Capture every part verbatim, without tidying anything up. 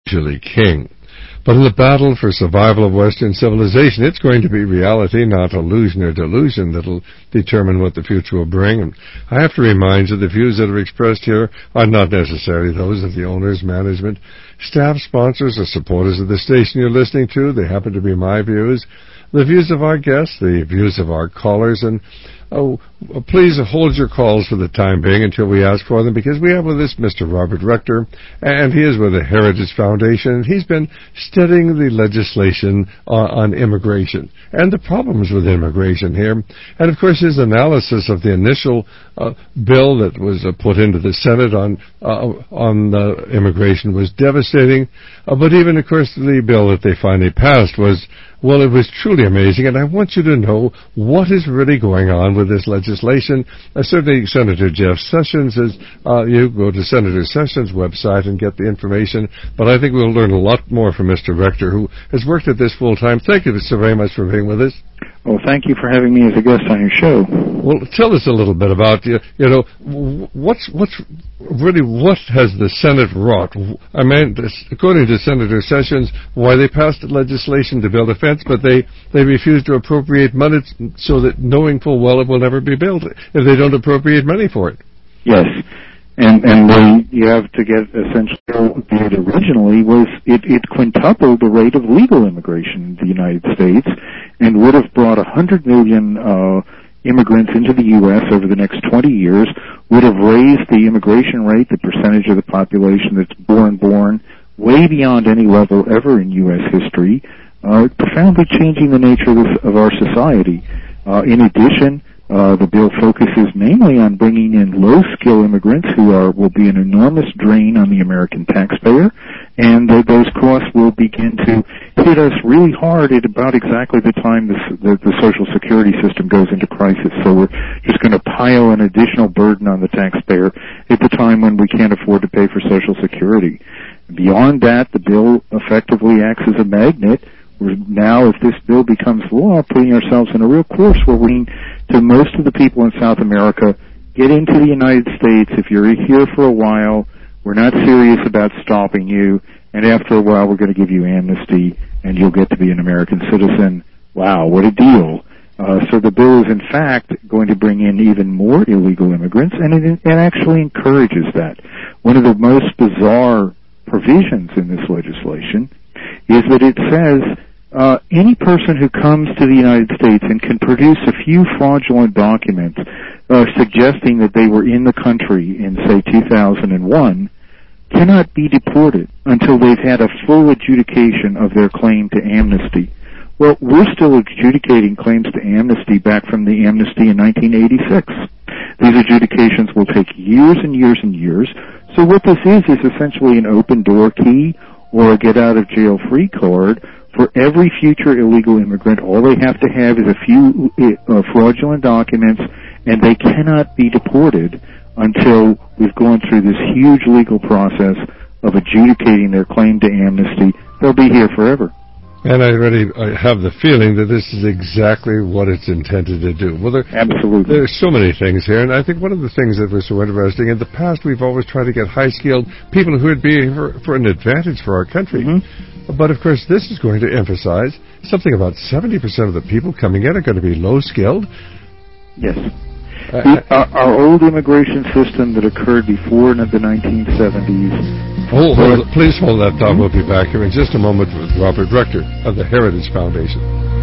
usually king. But in the battle for survival of Western civilization, it's going to be reality, not illusion or delusion, that'll determine what the future will bring. And I have to remind you, the views that are expressed here are not necessarily those of the owners, management, staff, sponsors, or supporters of the station you're listening to. They happen to be my views, the views of our guests, the views of our callers, and oh, please hold your calls for the time being until we ask for them, because we have with us Mister Robert Rector, and he is with the Heritage Foundation. He's been studying the legislation uh, on immigration and the problems with immigration here. And, of course, his analysis of the initial uh, bill that was uh, put into the Senate on uh, on uh, immigration was devastating. Uh, but even, of course, the bill that they finally passed was, well, it was truly amazing, and I want you to know what is really going on with this legislation. Uh, certainly, Senator Jeff Sessions is, uh, you go to Senator Sessions' website and get the information, but I think we'll learn a lot more from Mister Rector, who has worked at this full-time. Thank you so very much for being with us. Well, thank you for having me as a guest on your show. Well, tell us a little bit about, you, you know, what's, what's really, what has the Senate wrought? I mean, according to Senator Sessions, why they passed legislation to build a fence, but they, they refused to appropriate money so that knowing full well it will never be built if they don't appropriate money for it. Yes. And and what you have to get essentially did originally was it, it quintupled the rate of legal immigration in the United States and would have brought one hundred million uh, immigrants into the U S over the next twenty years, would have raised the immigration rate, the percentage of the population that's born born, way beyond any level ever in U S history, uh, profoundly changing the nature of, this, of our society. Uh, in addition, Uh, the bill focuses mainly on bringing in low-skill immigrants who are will be an enormous drain on the American taxpayer, and uh, those costs will begin to hit us really hard at about exactly the time this, the, the Social Security system goes into crisis. So we're just going to pile an additional burden on the taxpayer at the time when we can't afford to pay for Social Security. Beyond that, the bill effectively acts as a magnet. We're now, if this bill becomes law, putting ourselves in a real course where we to most of the people in South America, get into the United States. If you're here for a while, we're not serious about stopping you, and after a while we're going to give you amnesty, and you'll get to be an American citizen. Wow, what a deal. Uh, so the bill is, in fact, going to bring in even more illegal immigrants, and it, it actually encourages that. One of the most bizarre provisions in this legislation is that it says Uh, any person who comes to the United States and can produce a few fraudulent documents uh, suggesting that they were in the country in, say, two thousand one, cannot be deported until they've had a full adjudication of their claim to amnesty. Well, we're still adjudicating claims to amnesty back from the amnesty in nineteen eighty-six. These adjudications will take years and years and years. So what this is is essentially an open-door key or a get-out-of-jail-free card. For every future illegal immigrant, all they have to have is a few uh, fraudulent documents, and they cannot be deported until we've gone through this huge legal process of adjudicating their claim to amnesty. They'll be here forever. And I already I have the feeling that this is exactly what it's intended to do. Well, there, Absolutely. There's so many things here, and I think one of the things that was so interesting, in the past we've always tried to get high-skilled people who would be for, for an advantage for our country. Mm-hmm. But, of course, this is going to emphasize something about seventy percent of the people coming in are going to be low-skilled. Yes. Uh, the, our, our old immigration system that occurred before the nineteen seventies. Hold, hold, please hold that thought. We'll be back here in just a moment with Robert Rector of the Heritage Foundation.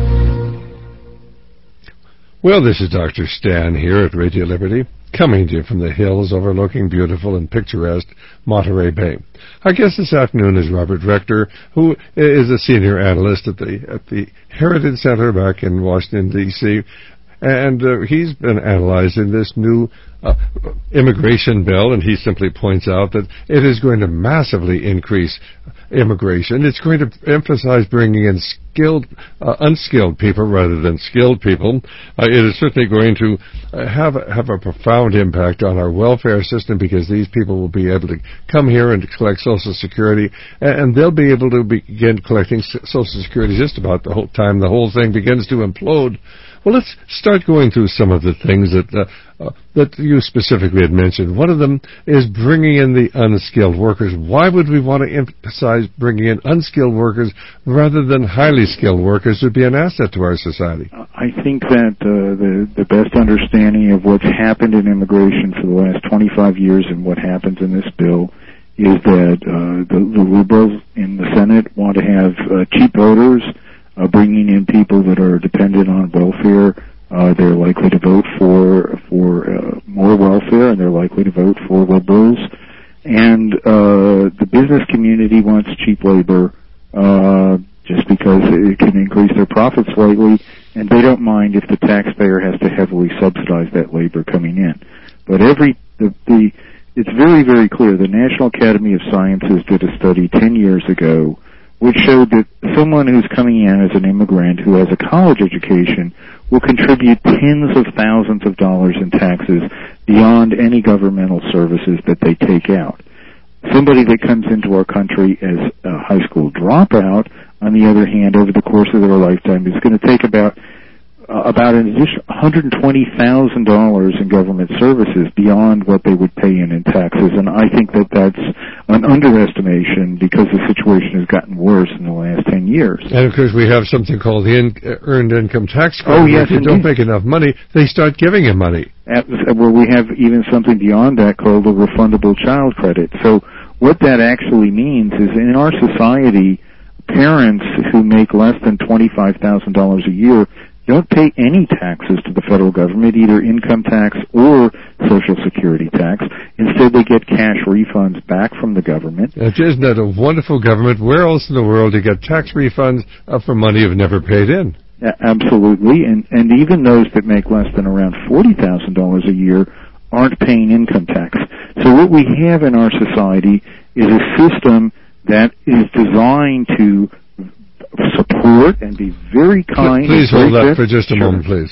Well, this is Doctor Stan here at Radio Liberty, coming to you from the hills overlooking beautiful and picturesque Monterey Bay. Our guest this afternoon is Robert Rector, who is a senior analyst at the at the Heritage Center back in Washington, D C, and uh, he's been analyzing this new uh, immigration bill, and he simply points out that it is going to massively increase immigration. It's going to emphasize bringing in skilled, uh, unskilled people rather than skilled people. Uh, it is certainly going to uh, have have a profound impact on our welfare system, because these people will be able to come here and collect Social Security, and, and they'll be able to begin collecting Social Security just about the whole time the whole thing begins to implode. Well, let's start going through some of the things that uh, uh, that you specifically had mentioned. One of them is bringing in the unskilled workers. Why would we want to emphasize bringing in unskilled workers rather than highly skilled workers who would be an asset to our society? I think that uh, the, the best understanding of what's happened in immigration for the last twenty-five years and what happens in this bill is that uh, the, the liberals in the Senate want to have uh, cheap voters, uh, bringing in people that are dependent on welfare. Uh, they're likely to vote for for uh, more welfare, and they're likely to vote for liberals. And uh, the business community wants cheap labor uh, just because it can increase their profits slightly, and they don't mind if the taxpayer has to heavily subsidize that labor coming in. But every the, the it's very, very clear. The National Academy of Sciences did a study ten years ago which showed that someone who's coming in as an immigrant who has a college education will contribute tens of thousands of dollars in taxes beyond any governmental services that they take out. Somebody that comes into our country as a high school dropout, on the other hand, over the course of their lifetime, is going to take about Uh, about an additional one hundred twenty thousand dollars in government services beyond what they would pay in in taxes, and I think that that's an underestimation because the situation has gotten worse in the last ten years. And of course, we have something called the in, uh, Earned Income Tax Credit. Oh, yes, if you indeed. don't make enough money, they start giving you money. At, well, we have even something beyond that called a refundable child credit. So what that actually means is in our society, parents who make less than twenty-five thousand dollars a year don't pay any taxes to the federal government, either income tax or Social Security tax. Instead, they get cash refunds back from the government. Isn't that a wonderful government? Where else in the world do you get tax refunds uh, for money you've never paid in? Uh, absolutely, and, and even those that make less than around forty thousand dollars a year aren't paying income tax. So what we have in our society is a system that is designed to support and be very kind. Please hold that for just a sure. moment, please.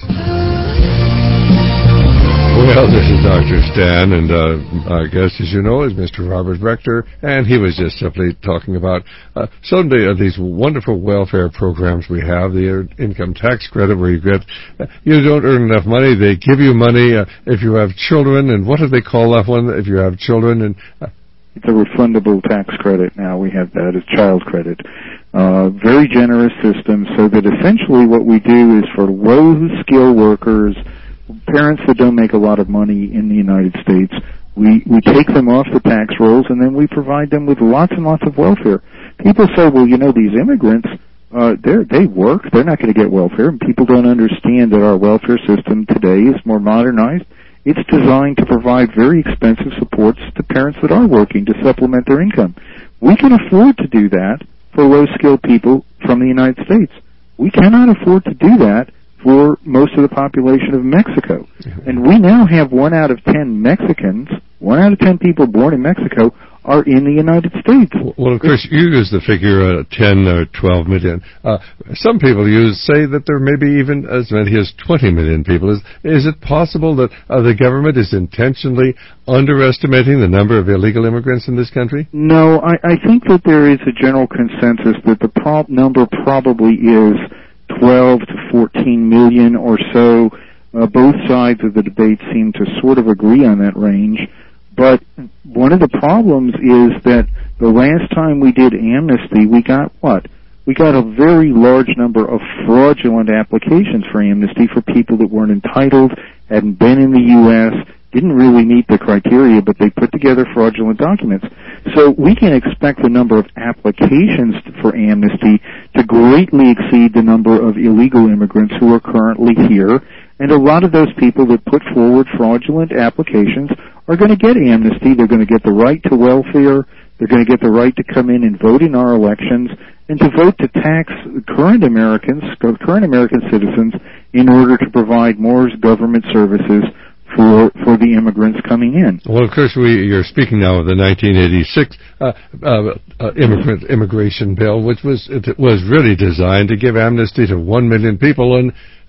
Well, this is Doctor Stan, and uh, our guest, as you know, is Mister Robert Rector, and he was just simply talking about uh, some of these wonderful welfare programs we have, the income tax credit, where you get, uh, you don't earn enough money, they give you money uh, if you have children, and what do they call that one, if you have children, and... Uh, It's a refundable tax credit now. We have that as child credit. Uh, very generous system so that essentially what we do is for low-skill workers, parents that don't make a lot of money in the United States, we, we take them off the tax rolls and then we provide them with lots and lots of welfare. People say, well, you know, these immigrants, uh, they're, they work, they're not going to get welfare, and people don't understand that our welfare system today is more modernized. It's designed to provide very expensive supports to parents that are working to supplement their income. We can afford to do that for low-skilled people from the United States. We cannot afford to do that for most of the population of Mexico. And we now have one out of ten Mexicans, one out of ten people born in Mexico are in the United States. Well, of course, you use the figure uh, ten or twelve million. Uh, some people use say that there may be even as many as twenty million people. Is, is it possible that uh, the government is intentionally underestimating the number of illegal immigrants in this country? No, I, I think that there is a general consensus that the prob- number probably is twelve to fourteen million or so. Uh, both sides of the debate seem to sort of agree on that range. But one of the problems is that the last time we did amnesty, we got what? We got a very large number of fraudulent applications for amnesty for people that weren't entitled, hadn't been in the U S, didn't really meet the criteria, but they put together fraudulent documents. So we can expect the number of applications for amnesty to greatly exceed the number of illegal immigrants who are currently here. And a lot of those people that put forward fraudulent applications are going to get amnesty. They're going to get the right to welfare. They're going to get the right to come in and vote in our elections and to vote to tax current Americans, current American citizens, in order to provide more government services for for the immigrants coming in. Well, of course, we you're speaking now of the nineteen eighty-six uh, uh, uh, immigrant immigration bill, which was it was really designed to give amnesty to one million people, and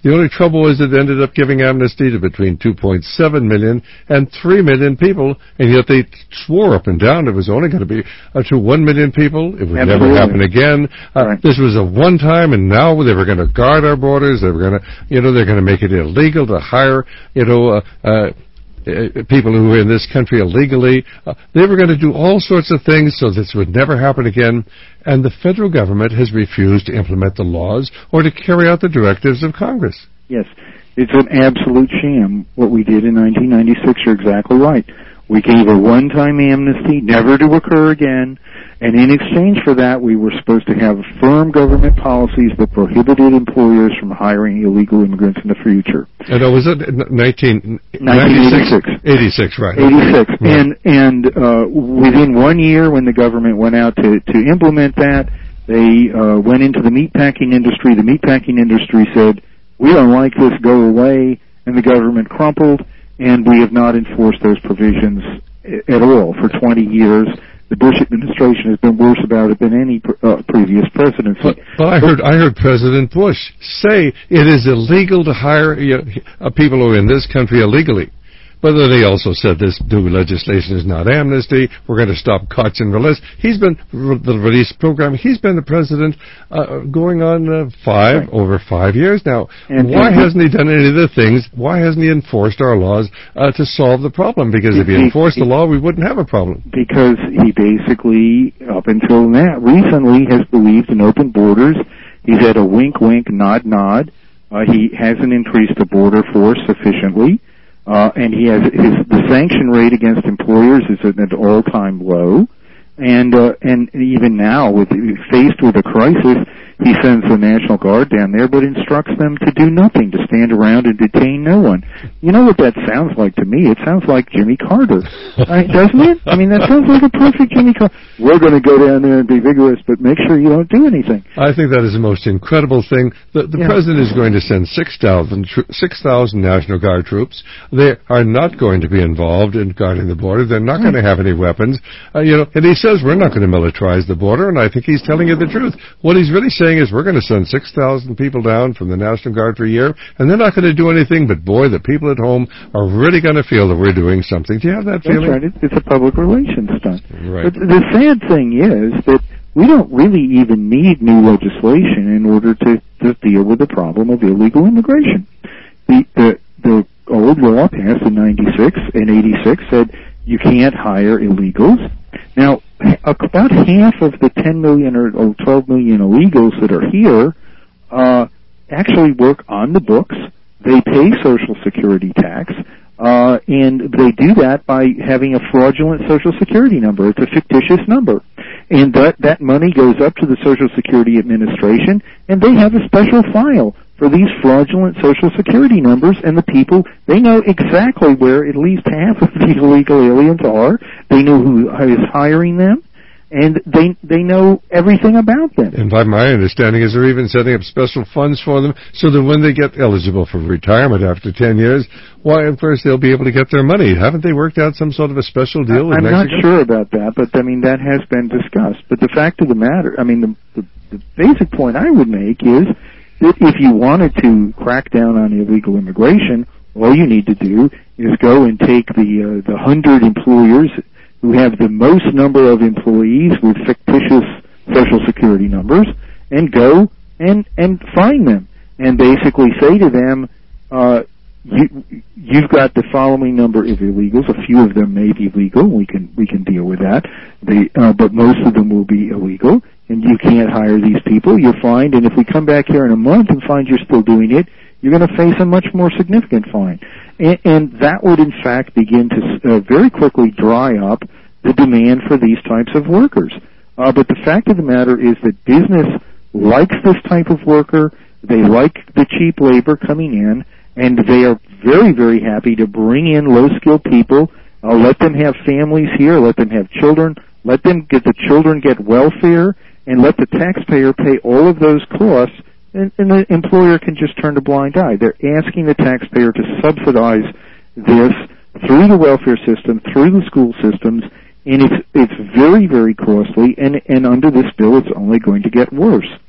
The only trouble is it ended up giving amnesty to between two point seven million and three million people, and yet they swore up and down it was only going to be uh, to one million people. It would Absolutely. never happen again. Uh, right. This was a one-time, and now they were going to guard our borders. They were going to, you know, they're going to make it illegal to hire, you know, uh, uh, people who were in this country illegally. Uh, they were going to do all sorts of things so this would never happen again. And the federal government has refused to implement the laws or to carry out the directives of Congress. Yes, it's an absolute sham what we did in nineteen ninety-six. You're exactly right. We gave a one-time amnesty, never to occur again, and in exchange for that, we were supposed to have firm government policies that prohibited employers from hiring illegal immigrants in the future. And uh, was it nineteen eighty-six? eighty-six, right. eighty-six. Right. And, and uh, within one year, when the government went out to, to implement that, they uh, went into the meatpacking industry. The meatpacking industry said, we don't like this, go away, and the government crumpled, and we have not enforced those provisions at all for twenty years. The Bush administration has been worse about it than any uh, previous presidency. But, but I heard I heard President Bush say it is illegal to hire uh, people who are in this country illegally. But then he also said this new legislation is not amnesty. We're going to stop catch and release. He's been the release program. He's been the president uh, going on uh, five right. over five years now. And, why and hasn't he done any of the things? Why hasn't he enforced our laws uh, to solve the problem? Because if he enforced the law, we wouldn't have a problem. Because he basically, up until now, recently has believed in open borders. He's had a wink, wink, nod, nod. Uh, he hasn't increased the border force sufficiently. Uh, and he has his the sanction rate against employers is at an all-time low, and uh, and even now, with faced with a crisis, he sends the National Guard down there, but instructs them to do nothing, to stand around and detain no one. You know what that sounds like to me? It sounds like Jimmy Carter, right, doesn't it? I mean, that sounds like a perfect Jimmy Carter. We're going to go down there and be vigorous, but make sure you don't do anything. I think that is the most incredible thing. The, the yeah. president is going to send six thousand six thousand National Guard troops. They are not going to be involved in guarding the border. They're not going to have any weapons. Uh, you know, and he says we're not going to militarize the border, and I think he's telling you the truth. What he's really saying is we're going to send six thousand people down from the National Guard for a year, and they're not going to do anything, but boy, the people at home are really going to feel that we're doing something. Do you have that feeling? That's right. It's a public relations stunt. Right. But the sad thing is that we don't really even need new legislation in order to, to deal with the problem of illegal immigration. The, the, the old law passed in ninety-six and eighty-six said you can't hire illegals. Now, about half of the ten million or twelve million illegals that are here uh, actually work on the books. They pay Social Security tax, uh, and they do that by having a fraudulent Social Security number. It's a fictitious number. And that, that money goes up to the Social Security Administration, and they have a special file for these fraudulent Social Security numbers, and the people, they know exactly where at least half of these illegal aliens are. They know who is hiring them, and they they know everything about them. And by my understanding is they're even setting up special funds for them so that when they get eligible for retirement after ten years, why, of course, they'll be able to get their money. Haven't they worked out some sort of a special deal with I'm Mexico? not sure about that, but, I mean, that has been discussed. But the fact of the matter, I mean, the, the, the basic point I would make is that if you wanted to crack down on illegal immigration, all you need to do is go and take the uh, the hundred employers who have the most number of employees with fictitious Social Security numbers and go and and find them and basically say to them, uh, you, you've got the following number of illegals. A few of them may be legal. We can we can deal with that. They, uh, but most of them will be illegal, and you can't hire these people. You're fined, and if we come back here in a month and find you're still doing it, you're going to face a much more significant fine. And, and that would, in fact, begin to uh, very quickly dry up the demand for these types of workers. Uh, but the fact of the matter is that business likes this type of worker. They like the cheap labor coming in, and they are very, very happy to bring in low-skilled people, uh, let them have families here, let them have children, let them get the children get welfare, and let the taxpayer pay all of those costs, and, and the employer can just turn a blind eye. They're asking the taxpayer to subsidize this through the welfare system, through the school systems, and it's it's very, very costly, and, and under this bill it's only going to get worse.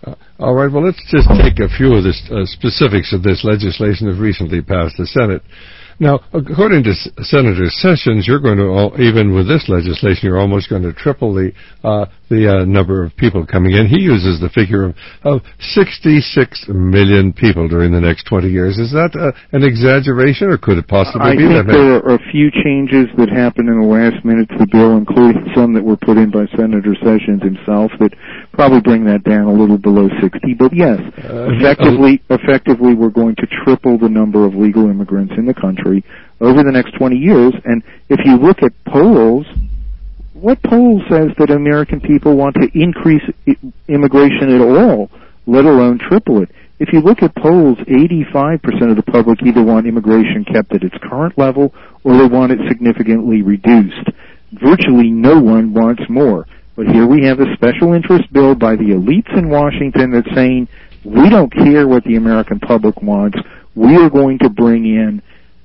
Uh, all right, well, let's just take a few of the uh, specifics of this legislation that recently passed the Senate. Now, according to S- Senator Sessions, you're going to, all, even with this legislation, you're almost going to triple the uh, the uh, number of people coming in. He uses the figure of, of sixty-six million people during the next twenty years. Is that uh, an exaggeration, or could it possibly I be that think many? there are a few changes that happened in the last minute to the bill, including some that were put in by Senator Sessions himself, that probably bring that down a little below sixty. But yes, uh, effectively, uh, effectively, we're going to triple the number of legal immigrants in the country over the next twenty years. And if you look at polls, what poll says that American people want to increase I- immigration at all, let alone triple it? If you look at polls, eighty-five percent of the public either want immigration kept at its current level or they want it significantly reduced. Virtually no one wants more. But here we have a special interest bill by the elites in Washington that's saying, we don't care what the American public wants. We are going to bring in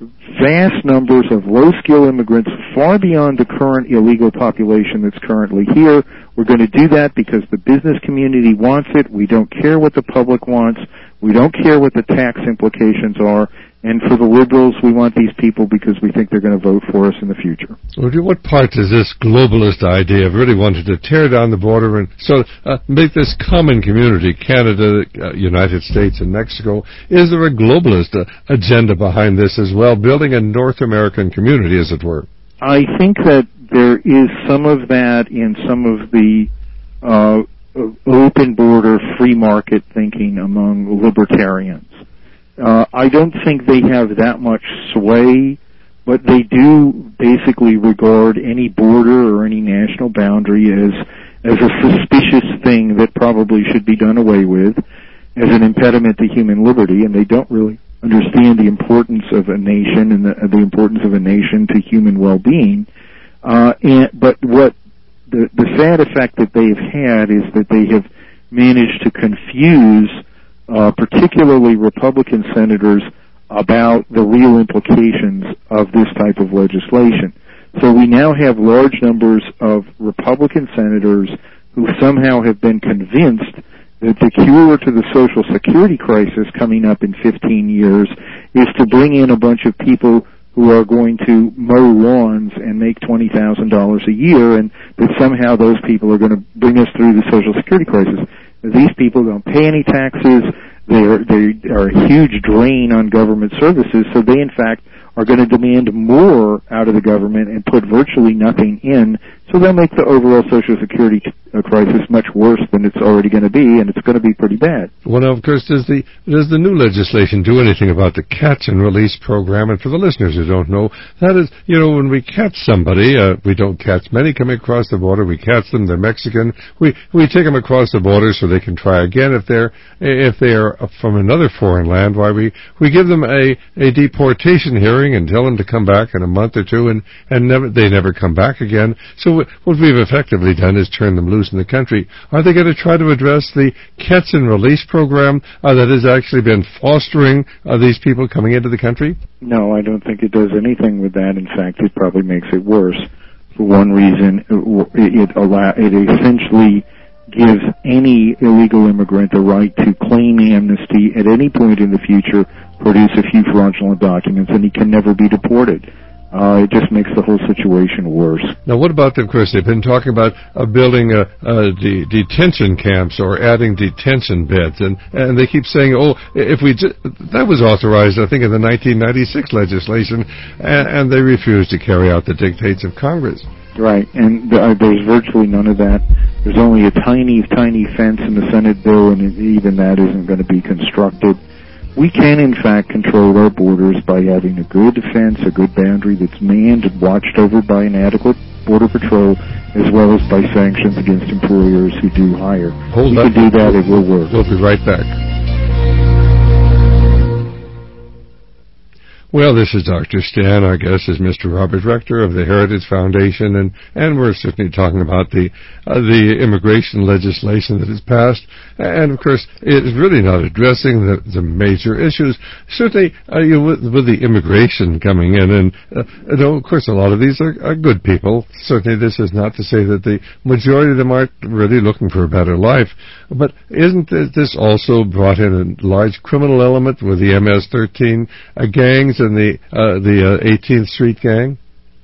vast numbers of low-skill immigrants far beyond the current illegal population that's currently here. We're going to do that because the business community wants it. We don't care what the public wants. We don't care what the tax implications are. And for the liberals, we want these people because we think they're going to vote for us in the future. Well, what part does this globalist idea of really wanting to tear down the border and so uh, make this common community, Canada, uh, United States, and Mexico, is there a globalist uh, agenda behind this as well, building a North American community, as it were? I think that there is some of that in some of the uh, open border, free market thinking among libertarians. Uh, I don't think they have that much sway, but they do basically regard any border or any national boundary as as a suspicious thing that probably should be done away with, as an impediment to human liberty, and they don't really understand the importance of a nation and the, the importance of a nation to human well-being. Uh, and, but what the, the sad effect that they've had is that they have managed to confuse Uh, particularly Republican senators, about the real implications of this type of legislation. So we now have large numbers of Republican senators who somehow have been convinced that the cure to the Social Security crisis coming up in fifteen years is to bring in a bunch of people who are going to mow lawns and make twenty thousand dollars a year, and that somehow those people are going to bring us through the Social Security crisis. These people don't pay any taxes. They are, they are a huge drain on government services, so they, in fact, are going to demand more out of the government and put virtually nothing in, so they'll make the overall Social Security uh, crisis much worse than it's already going to be, and it's going to be pretty bad. Well, now, of course, does the does the new legislation do anything about the catch and release program? And for the listeners who don't know, that is, you know, when we catch somebody, uh, we don't catch many coming across the border. We catch them; they're Mexican. We we take them across the border so they can try again. If they're if they are from another foreign land, why we we give them a a deportation hearing and tell them to come back in a month or two, and and never they never come back again. So what we've effectively done is turn them loose in the country. Are they going to try to address the catch and release program uh, that has actually been fostering uh, these people coming into the country? No, I don't think it does anything with that. In fact, it probably makes it worse. For one reason, it, it, allow, it essentially gives any illegal immigrant the right to claim amnesty at any point in the future, produce a few fraudulent documents, and he can never be deported. Uh, it just makes the whole situation worse. Now, what about, of course, they've been talking about uh, building uh, uh, de- detention camps or adding detention beds, and, and they keep saying, oh, if we ju- that was authorized, I think, in the nineteen ninety-six legislation, and, and they refused to carry out the dictates of Congress. Right, and uh, there's virtually none of that. There's only a tiny, tiny fence in the Senate bill, and even that isn't going to be constructed. We can, in fact, control our borders by having a good fence, a good boundary that's manned and watched over by an adequate border patrol, as well as by sanctions against employers who do hire. Hold we up. can do that, it will work. We'll be right back. Well, this is Doctor Stan. Our guest is Mister Robert Rector of the Heritage Foundation, and, and we're certainly talking about the uh, the immigration legislation that has passed. And, of course, it's really not addressing the, the major issues. Certainly, uh, you know, with, with the immigration coming in, and, uh, you know, of course, a lot of these are, are good people. Certainly, this is not to say that the majority of them aren't really looking for a better life. But isn't this also brought in a large criminal element with the M S thirteen uh, gangs and the uh, the uh, eighteenth Street gang?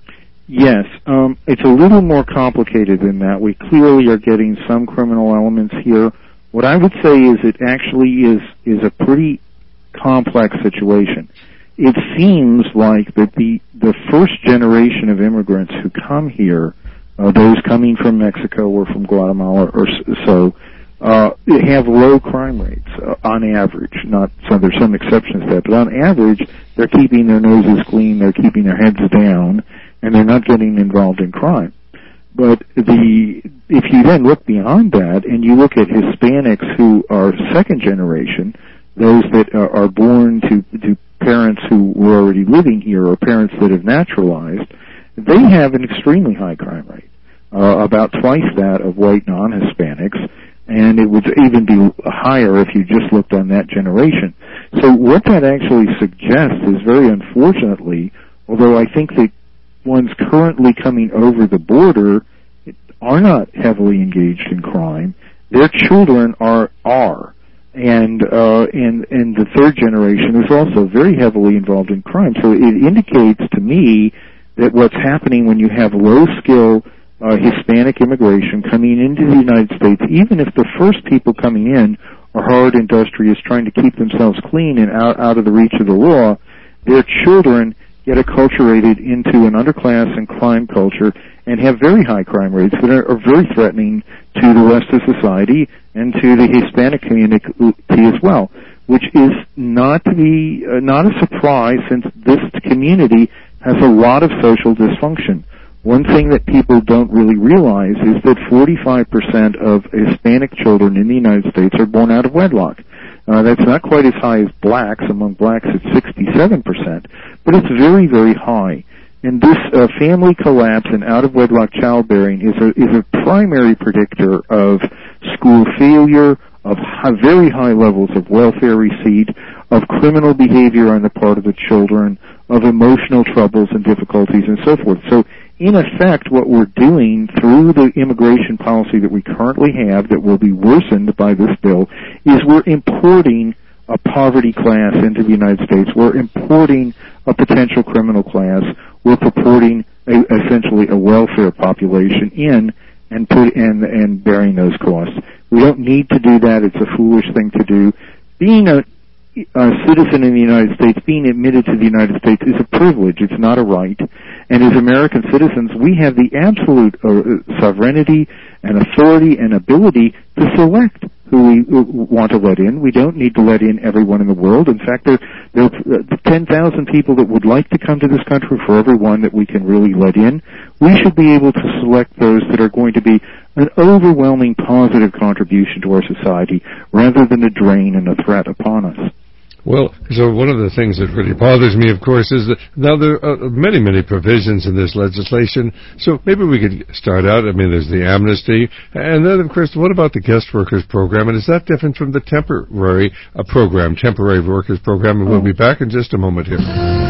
Yes, um, it's a little more complicated than that. We clearly are getting some criminal elements here. What I would say is it actually is is a pretty complex situation. It seems like that the the first generation of immigrants who come here, uh, those coming from Mexico or from Guatemala or so, uh, have low crime rates uh, on average. Not so there's some exceptions to that, but on average, they're keeping their noses clean, they're keeping their heads down, and they're not getting involved in crime. But the if you then look beyond that and you look at Hispanics who are second generation, those that are, are born to, to parents who were already living here or parents that have naturalized, they have an extremely high crime rate, uh, about twice that of white non-Hispanics, and it would even be higher if you just looked on that generation. So what that actually suggests is, very unfortunately, although I think that ones currently coming over the border are not heavily engaged in crime, their children are are. And uh, and and the third generation is also very heavily involved in crime. So it indicates to me that what's happening when you have low-skill uh, Hispanic immigration coming into the United States, even if the first people coming in are hard, industrious, trying to keep themselves clean and out, out of the reach of the law, their children get acculturated into an underclass and crime culture and have very high crime rates that are, are very threatening to the rest of society and to the Hispanic community as well, which is not to be uh, not a surprise, since this community has a lot of social dysfunction. One thing that people don't really realize is that forty-five percent of Hispanic children in the United States are born out of wedlock. Uh, that's not quite as high as blacks. Among blacks, it's sixty-seven percent, but it's very, very high. And this uh, family collapse and out-of-wedlock childbearing is a, is a primary predictor of school failure, of high, very high levels of welfare receipt, of criminal behavior on the part of the children, of emotional troubles and difficulties, and so forth. So, in effect, what we're doing through the immigration policy that we currently have, that will be worsened by this bill, is we're importing a poverty class into the United States. We're importing a potential criminal class. We're purporting a, essentially a welfare population in and put and and bearing those costs. We don't need to do that. It's a foolish thing to do. Being a a citizen in the United States, being admitted to the United States, is a privilege. It's not a right. And as American citizens, we have the absolute uh, sovereignty and authority and ability to select who we want to let in. We don't need to let in everyone in the world. In fact, there, there are ten thousand people that would like to come to this country for every one that we can really let in. We should be able to select those that are going to be an overwhelming positive contribution to our society rather than a drain and a threat upon us. Well, so one of the things that really bothers me, of course, is that now there are many, many provisions in this legislation. So maybe we could start out. I mean, there's the amnesty. And then, of course, what about the guest workers program? And is that different from the temporary uh, program, temporary workers program? And we'll be back in just a moment here.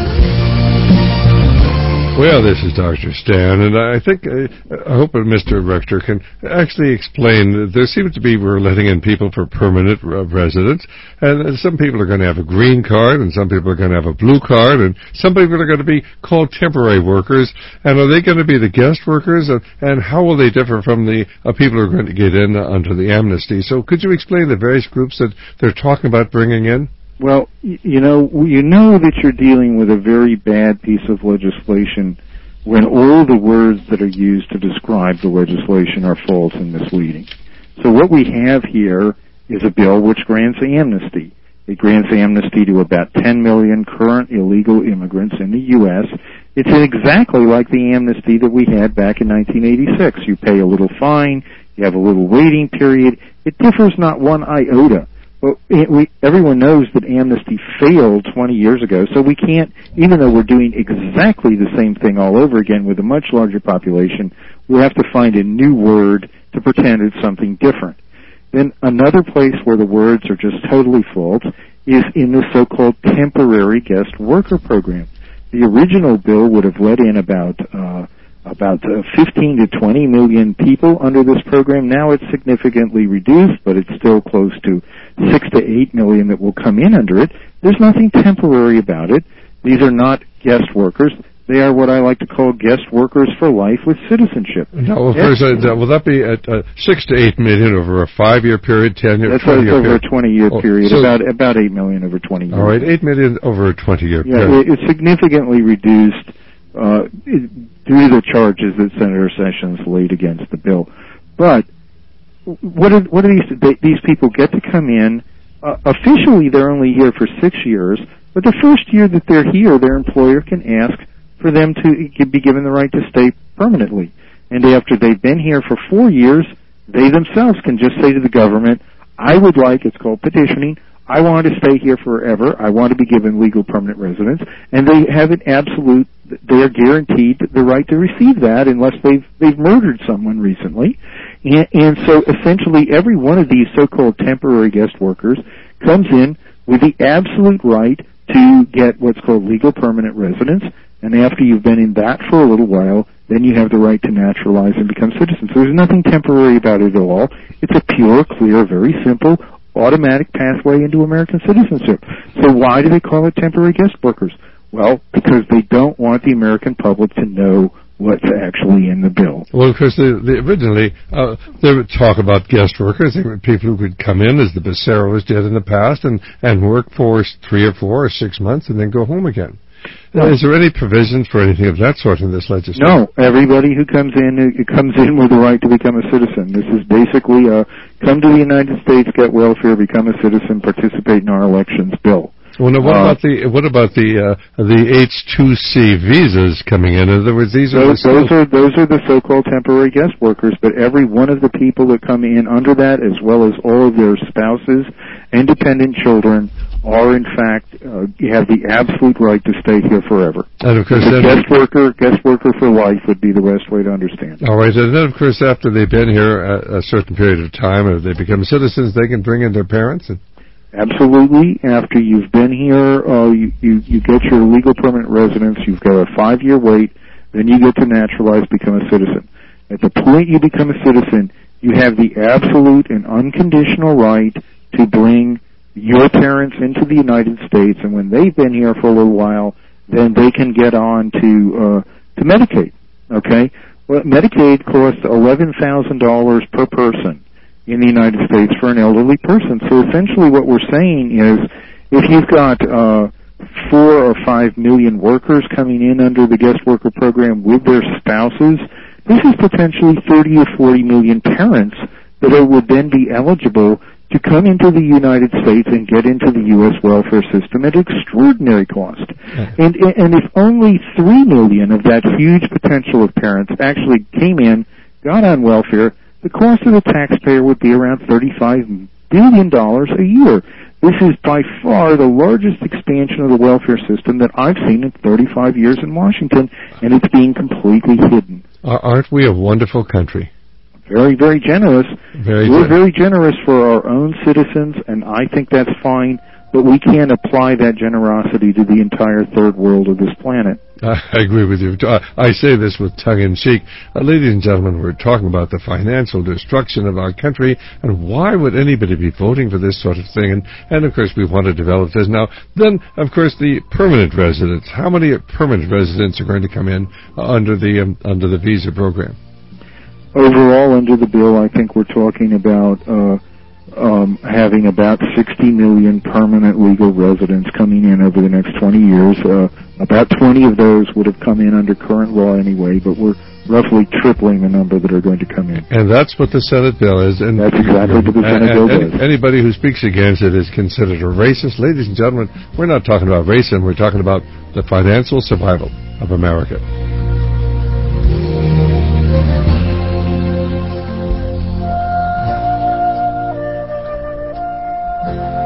Well, this is Doctor Stan, and I think, uh, I hope Mister Rector can actually explain that there seems to be, we're letting in people for permanent uh, residence, and some people are going to have a green card, and some people are going to have a blue card, and some people are going to be called temporary workers, and are they going to be the guest workers, and, and how will they differ from the uh, people who are going to get in uh, under the amnesty? So could you explain the various groups that they're talking about bringing in? Well, you know, you know that you're dealing with a very bad piece of legislation when all the words that are used to describe the legislation are false and misleading. So what we have here is a bill which grants amnesty. It grants amnesty to about ten million current illegal immigrants in the U S It's exactly like the amnesty that we had back in nineteen eighty-six. You pay a little fine, you have a little waiting period. It differs not one iota. Well, it, we, everyone knows that amnesty failed twenty years ago, so we can't, even though we're doing exactly the same thing all over again with a much larger population, we have to find a new word to pretend it's something different. Then another place where the words are just totally false is in the so-called temporary guest worker program. The original bill would have let in about uh, about uh, fifteen to twenty million people under this program. Now it's significantly reduced, but it's still close to six to eight million that will come in under it. There's nothing temporary about it. These are not guest workers. They are what I like to call guest workers for life with citizenship. No, of course, uh, will that be at uh, six to eight million over a five-year period, ten-year, That's twenty-year over period? a twenty-year oh, period. So about about eight million over twenty years. All right, eight million over a twenty-year yeah, period. Yeah, it's significantly reduced uh, due to the charges that Senator Sessions laid against the bill. But what are what are these? They, these people get to come in. Uh, officially, they're only here for six years. But the first year that they're here, their employer can ask for them to be given the right to stay permanently. And after they've been here for four years, they themselves can just say to the government, I would like, it's called petitioning, I want to stay here forever, I want to be given legal permanent residence, and they have an absolute, they are guaranteed the right to receive that unless they've, they've murdered someone recently. And, and so essentially every one of these so-called temporary guest workers comes in with the absolute right to get what's called legal permanent residence, and after you've been in that for a little while, then you have the right to naturalize and become citizens. So there's nothing temporary about it at all. It's a pure, clear, very simple, automatic pathway into American citizenship. So why do they call it temporary guest workers? Well, because they don't want the American public to know what's actually in the bill. Well, of course, they, they originally, uh, they would talk about guest workers. They were people who could come in, as the Becerros did in the past, and, and work for three or four or six months and then go home again. No. Is there any provisions for anything of that sort in this legislation? No. Everybody who comes in uh, comes in with the right to become a citizen. This is basically a come to the United States, get welfare, become a citizen, participate in our elections bill. Well, now, what uh, about the what about the uh, the H two C visas coming in? In other words, these are those, the those are those are the so-called temporary guest workers. But every one of the people that come in under that, as well as all of their spouses and dependent children, are in fact uh, you have the absolute right to stay here forever. And of course, the then guest worker, guest worker for life would be the best way to understand it. All right, and then of course, after they've been here a, a certain period of time, or they become citizens, they can bring in their parents. And Absolutely. After you've been here, uh, you, you, you get your legal permanent residence. You've got a five-year wait. Then you get to naturalize, become a citizen. At the point you become a citizen, you have the absolute and unconditional right to bring your parents into the United States. And when they've been here for a little while, then they can get on to uh, to Medicaid. Okay? Well, Medicaid costs eleven thousand dollars per person in the United States for an elderly person. So essentially what we're saying is if you've got uh, four or five million workers coming in under the guest worker program with their spouses, this is potentially thirty or forty million parents that are, would then be eligible to come into the United States and get into the U S welfare system at extraordinary cost. And, and if only three million of that huge potential of parents actually came in, got on welfare, the cost of the taxpayer would be around thirty-five billion dollars a year. This is by far the largest expansion of the welfare system that I've seen in thirty-five years in Washington, and it's being completely hidden. Aren't we a wonderful country? Very, very generous. Very We're gen- very generous for our own citizens, and I think that's fine, but we can't apply that generosity to the entire third world of this planet. I agree with you. I say this with tongue-in-cheek. Uh, ladies and gentlemen, we're talking about the financial destruction of our country, and why would anybody be voting for this sort of thing? And, and of course, we want to develop this. Now, then, of course, the permanent residents. How many permanent residents are going to come in uh, under the um, under the visa program? Overall, under the bill, I think we're talking about uh, um, having about sixty million permanent legal residents coming in over the next twenty years. Uh, about twenty of those would have come in under current law anyway, but we're roughly tripling the number that are going to come in. And that's what the Senate bill is. And that's exactly what the Senate bill any, is. Anybody who speaks against it is considered a racist. Ladies and gentlemen, we're not talking about racism. We're talking about the financial survival of America. Thank you.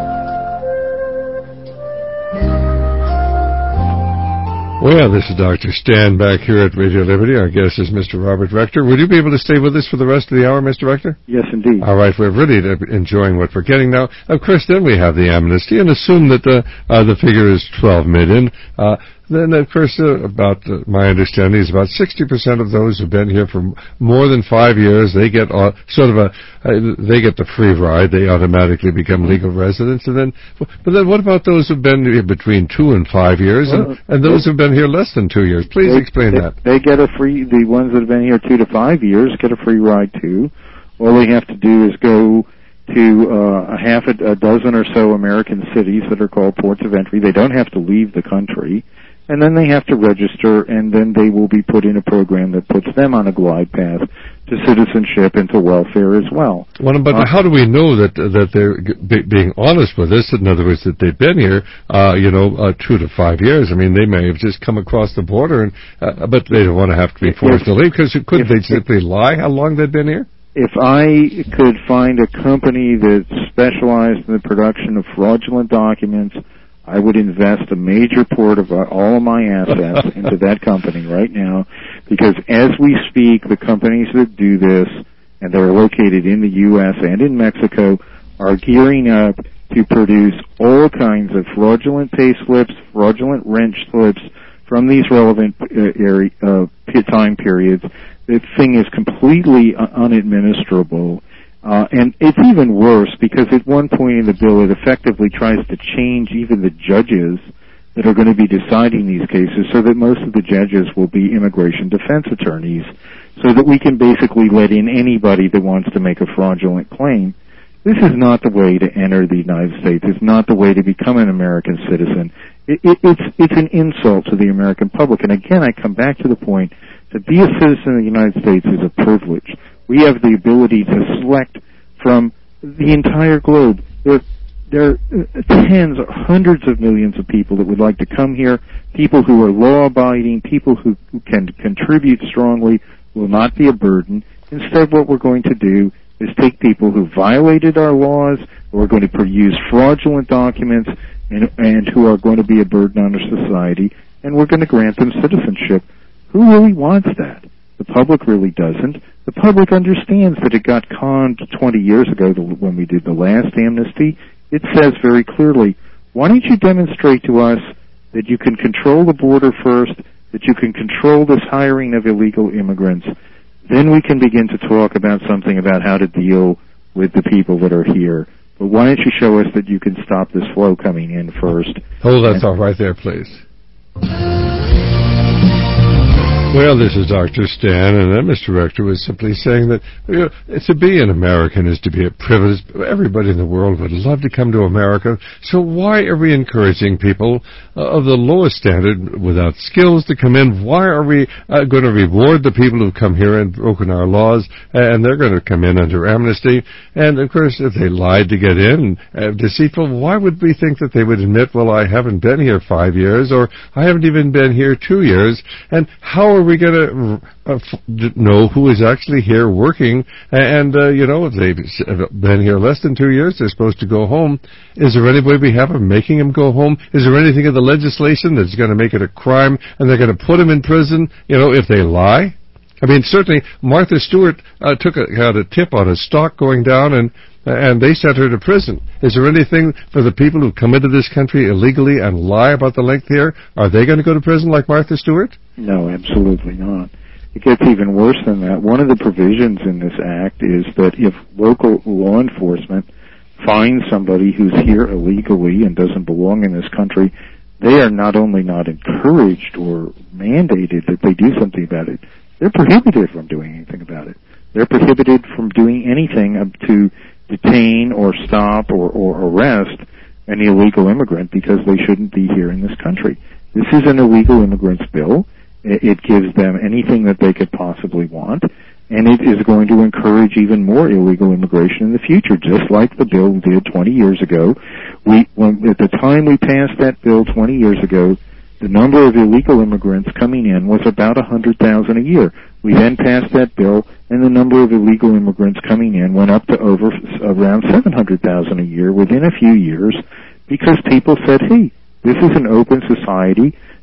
Well, this is Doctor Stan back here at Radio Liberty. Our guest is Mister Robert Rector. Would you be able to stay with us for the rest of the hour, Mister Rector? Yes, indeed. All right, we're really enjoying what we're getting now. Of course, then we have the amnesty, and assume that the uh, the figure is twelve million. Uh, then, of course, uh, about uh, my understanding is about sixty percent of those who've been here for more than five years, they get uh, sort of a uh, they get the free ride. They automatically become legal residents. And then, but then, what about those who've been here between two and five years, well, and, and those who've been here less than two years? Please they, explain they, that. They get a free. The ones that have been here two to five years get a free ride too. All they have to do is go to uh, a half a, a dozen or so American cities that are called ports of entry. They don't have to leave the country, and then they have to register, and then they will be put in a program that puts them on a glide path to citizenship and to welfare as well. Well, but uh, how do we know that that they're be, being honest with us? In other words, that they've been here, uh, you know, uh, two to five years. I mean, they may have just come across the border, and uh, but they don't want to have to be forced if, to leave, because couldn't they simply lie how long they've been here? If I could find a company that specialized in the production of fraudulent documents, I would invest a major part of all of my assets into that company right now, because as we speak, the companies that do this, and they're located in the U S and in Mexico, are gearing up to produce all kinds of fraudulent pay slips, fraudulent rent slips from these relevant uh, area, uh, time periods. The thing is completely unadministrable. Uh, and it's even worse because at one point in the bill it effectively tries to change even the judges that are going to be deciding these cases, so that most of the judges will be immigration defense attorneys, so that we can basically let in anybody that wants to make a fraudulent claim. This is not the way to enter the United States. It's not the way to become an American citizen. It, it, it's, it's an insult to the American public. And again, I come back to the point, to be a citizen of the United States is a privilege. We have the ability to select from the entire globe. There, there are tens or hundreds of millions of people that would like to come here, people who are law-abiding, people who, who can contribute strongly, will not be a burden. Instead, what we're going to do is take people who violated our laws, who are going to use fraudulent documents, and, and who are going to be a burden on our society, and we're going to grant them citizenship. Who really wants that? The public really doesn't. The public understands that it got conned twenty years ago when we did the last amnesty. It says very clearly, why don't you demonstrate to us that you can control the border first, that you can control this hiring of illegal immigrants, then we can begin to talk about something about how to deal with the people that are here. But why don't you show us that you can stop this flow coming in first? Hold that thought right there, please. Well, this is Doctor Stan, and then Mister Rector was simply saying that, you know, to be an American is to be a privilege. Everybody in the world would love to come to America, so why are we encouraging people uh, of the lowest standard without skills to come in? Why are we uh, going to reward the people who come here and broken our laws, and they're going to come in under amnesty? And, of course, if they lied to get in, uh, deceitful, why would we think that they would admit, well, I haven't been here five years, or I haven't even been here two years, and how are we going to uh, f- know who is actually here working? And, uh, you know, if they've been here less than two years, they're supposed to go home. Is there any way we have of making them go home? Is there anything in the legislation that's going to make it a crime and they're going to put them in prison, you know, if they lie? I mean, certainly Martha Stewart uh, took a, had a tip on a stock going down, and and they sent her to prison. Is there anything for the people who come into this country illegally and lie about the length here? Are they going to go to prison like Martha Stewart? No, absolutely not. It gets even worse than that. One of the provisions in this act is that if local law enforcement finds somebody who's here illegally and doesn't belong in this country, they are not only not encouraged or mandated that they do something about it, they're prohibited from doing anything about it. They're prohibited from doing anything up to detain or stop or, or arrest an illegal immigrant because they shouldn't be here in this country. This is an illegal immigrants bill. It gives them anything that they could possibly want, and it is going to encourage even more illegal immigration in the future, just like the bill did twenty years ago. We, when, at the time we passed that bill twenty years ago, the number of illegal immigrants coming in was about one hundred thousand a year. We then passed that bill, and the number of illegal immigrants coming in went up to over around seven hundred thousand a year within a few years, because people said, hey, this is an open society.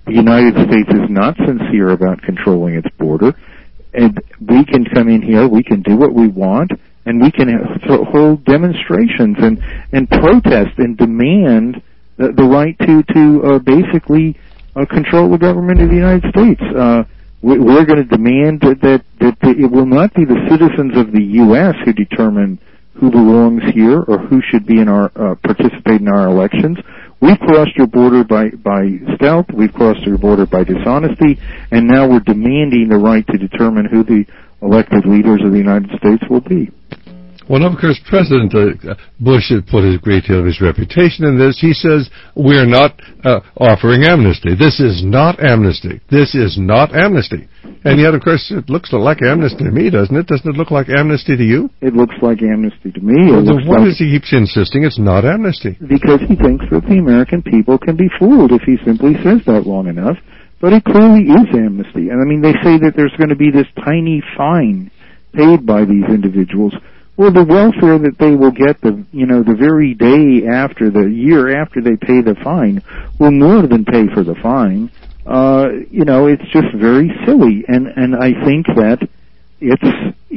the United States is not sincere about controlling its border, and we can come in here, we can do what we want, and we can hold demonstrations and, and protest and demand the, the right to, to uh, basically uh, control the government of the United States. Uh, we, we're going to demand that, that, that it will not be the citizens of the U S who determine who belongs here or who should be in our uh, participate in our elections. We've crossed your border by, by stealth, we've crossed your border by dishonesty, and now we're demanding the right to determine who the elected leaders of the United States will be. Well, of course, President uh, Bush has put a great deal of his reputation in this. He says, we're not uh, offering amnesty. This is not amnesty. This is not amnesty. And yet, of course, it looks like amnesty to me, doesn't it? Doesn't it look like amnesty to you? It looks like amnesty to me. Well, then why like does he keep insisting it's not amnesty? Because he thinks that the American people can be fooled if he simply says that long enough. But it clearly is amnesty. And I mean, they say that there's going to be this tiny fine paid by these individuals. Well, the welfare that they will get, the you know, the very day after, the year after they pay the fine, will more than pay for the fine. Uh, you know, it's just very silly, and and I think that it's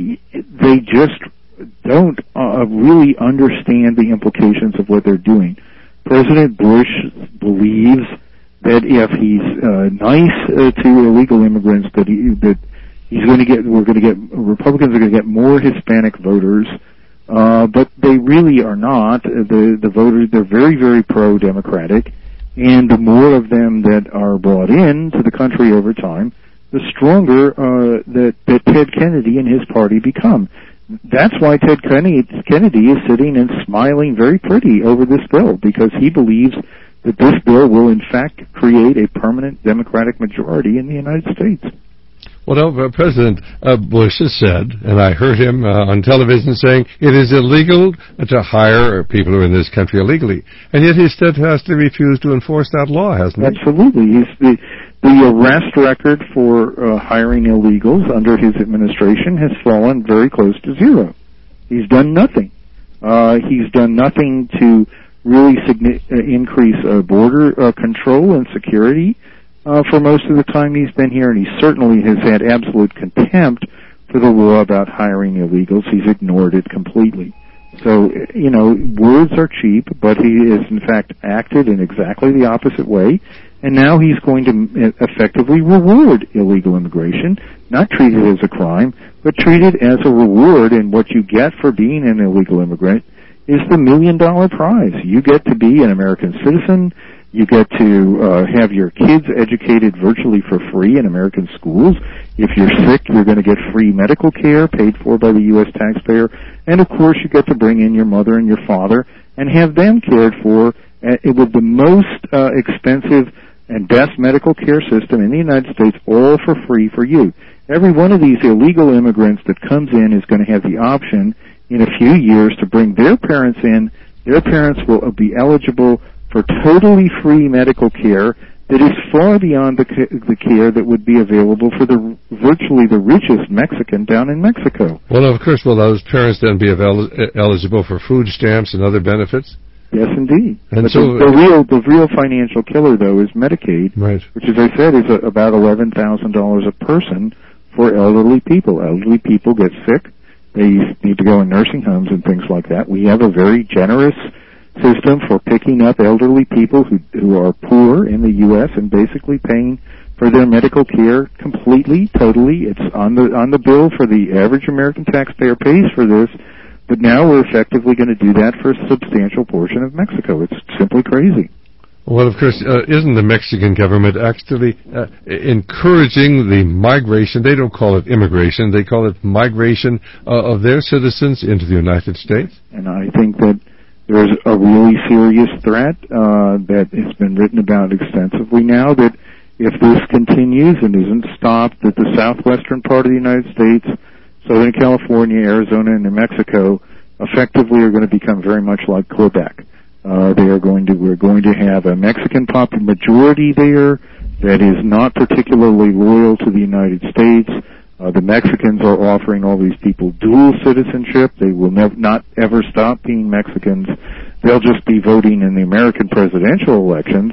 they just don't uh, really understand the implications of what they're doing. President Bush believes that if he's uh, nice uh, to illegal immigrants, that he that He's going to get. We're going to get. Republicans are going to get more Hispanic voters, uh, but they really are not. The the voters, they're very, very pro-democratic, and the more of them that are brought in to the country over time, the stronger uh, that that Ted Kennedy and his party become. That's why Ted Kennedy, Kennedy is sitting and smiling very pretty over this bill, because he believes that this bill will in fact create a permanent Democratic majority in the United States. Well, no, uh, President uh, Bush has said, and I heard him uh, on television saying, it is illegal to hire people who are in this country illegally. And yet he steadfastly refused to enforce that law, hasn't he? Absolutely. He's the, the arrest record for uh, hiring illegals under his administration has fallen very close to zero. He's done nothing. Uh, he's done nothing to really signi- uh, increase uh, border uh, control and security. Uh, for most of the time he's been here, and he certainly has had absolute contempt for the law about hiring illegals. He's ignored it completely. So, you know, words are cheap, but he has in fact acted in exactly the opposite way, and now he's going to effectively reward illegal immigration, not treat it as a crime, but treat it as a reward, and what you get for being an illegal immigrant is the million dollar prize. You get to be an American citizen. You get to uh, have your kids educated virtually for free in American schools. If you're sick, you're going to get free medical care paid for by the U S taxpayer. And, of course, you get to bring in your mother and your father and have them cared for uh, with the most uh, expensive and best medical care system in the United States, all for free for you. Every one of these illegal immigrants that comes in is going to have the option in a few years to bring their parents in. Their parents will be eligible for totally free medical care that is far beyond the, the care that would be available for the virtually the richest Mexican down in Mexico. Well, of course, will those parents then be el- eligible for food stamps and other benefits? Yes, indeed. And but so, the, the real the real financial killer, though, is Medicaid, right, which, as I said, is a, about eleven thousand dollars a person for elderly people. Elderly people get sick; they need to go in nursing homes and things like that. We have a very generous system for picking up elderly people who who are poor in the U S and basically paying for their medical care completely, totally. It's on the on the bill for the average American taxpayer pays for this, but now we're effectively going to do that for a substantial portion of Mexico. It's simply crazy. Well, of course, uh, isn't the Mexican government actually uh, encouraging the migration? They don't call it immigration; they call it migration uh, of their citizens into the United States. And I think that there's a really serious threat uh, that has been written about extensively now, that if this continues and isn't stopped, that the southwestern part of the United States, Southern California, Arizona, and New Mexico, effectively are going to become very much like Quebec. Uh, they are going to, we're going to have a Mexican pop majority there that is not particularly loyal to the United States. Uh, the Mexicans are offering all these people dual citizenship. They will nev- not ever stop being Mexicans. They'll just be voting in the American presidential elections.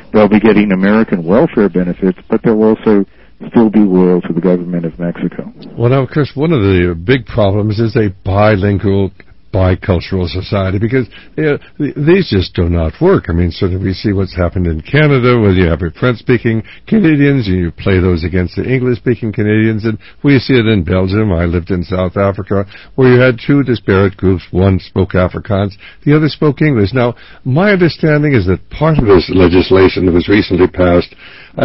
they'll be getting American welfare benefits, but they'll also still be loyal to the government of Mexico. Well, now, of course, one of the big problems is a bilingual, bicultural society, because you know, these just do not work. I mean, sort of we see what's happened in Canada, where you have your French-speaking Canadians, and you play those against the English-speaking Canadians, and we see it in Belgium. I lived in South Africa, where you had two disparate groups. One spoke Afrikaans, the other spoke English. Now, my understanding is that part of this legislation that was recently passed Uh,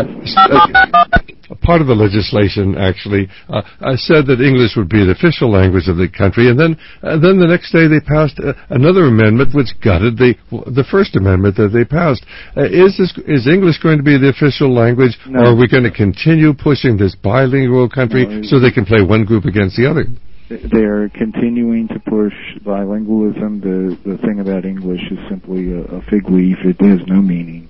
part of the legislation actually uh, uh, said that English would be the official language of the country, and then uh, then the next day they passed uh, another amendment which gutted the the first amendment that they passed. Uh, is this, is English going to be the official language, no. or are we going to continue pushing this bilingual country no, so they can play one group against the other? They're continuing to push bilingualism. The the thing about English is simply a, a fig leaf. It has no meaning.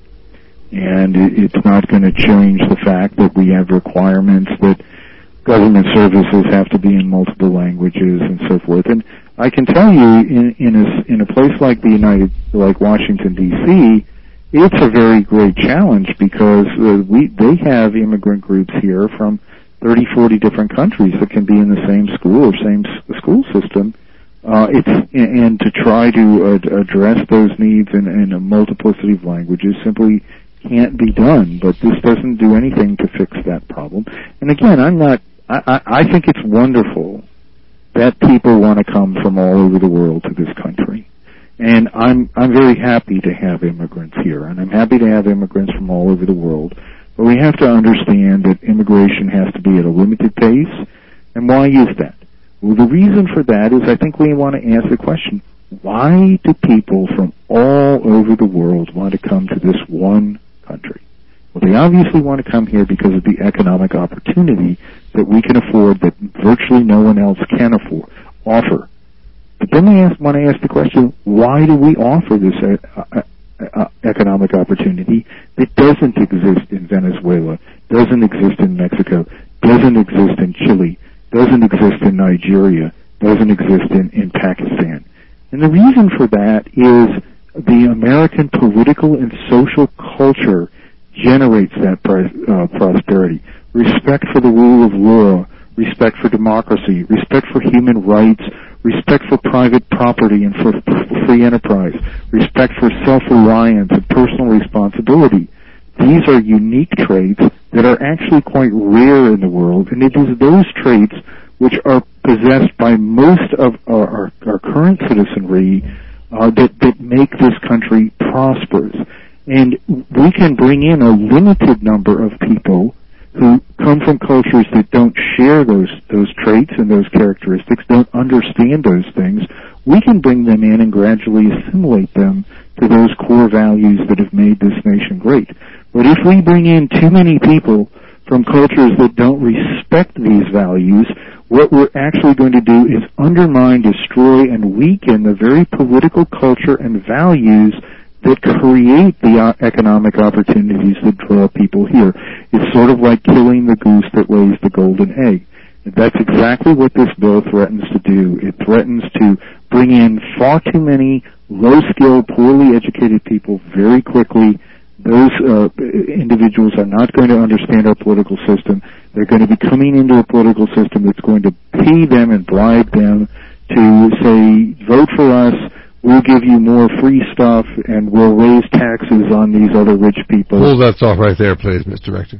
And it's not going to change the fact that we have requirements that government services have to be in multiple languages and so forth. And I can tell you, in, in a in a place like the United, like Washington D C, it's a very great challenge because uh, we they have immigrant groups here from thirty, forty different countries that can be in the same school or same s- school system. Uh, it's and to try to uh, address those needs in, in a multiplicity of languages simply can't be done, but this doesn't do anything to fix that problem. And again, I'm not, I, I, I think it's wonderful that people want to come from all over the world to this country. And I'm, I'm very happy to have immigrants here, and I'm happy to have immigrants from all over the world. But we have to understand that immigration has to be at a limited pace. And why is that? Well, the reason for that is I think we want to ask the question, why do people from all over the world want to come to this one country? Well, they obviously want to come here because of the economic opportunity that we can afford that virtually no one else can afford, offer. But then we ask, want to ask the question, why do we offer this uh, uh, economic opportunity that doesn't exist in Venezuela, doesn't exist in Mexico, doesn't exist in Chile, doesn't exist in Nigeria, doesn't exist in, in Pakistan? And the reason for that is the American political and social culture generates that uh, prosperity. Respect for the rule of law, respect for democracy, respect for human rights, respect for private property and for free enterprise, respect for self-reliance and personal responsibility. These are unique traits that are actually quite rare in the world, and it is those traits which are possessed by most of our, our, our current citizenry Uh, that, that make this country prosperous. And we can bring in a limited number of people who come from cultures that don't share those those traits and those characteristics, don't understand those things. We can bring them in and gradually assimilate them to those core values that have made this nation great. But if we bring in too many people from cultures that don't respect these values, what we're actually going to do is undermine, destroy, and weaken the very political culture and values that create the economic opportunities that draw people here. It's sort of like killing the goose that lays the golden egg. And that's exactly what this bill threatens to do. It threatens to bring in far too many low-skilled, poorly educated people very quickly. Those uh, individuals are not going to understand our political system. They're going to be coming into a political system that's going to pay them and bribe them to say, vote for us, we'll give you more free stuff, and we'll raise taxes on these other rich people. Hold that thought right there, please, Mister Rector.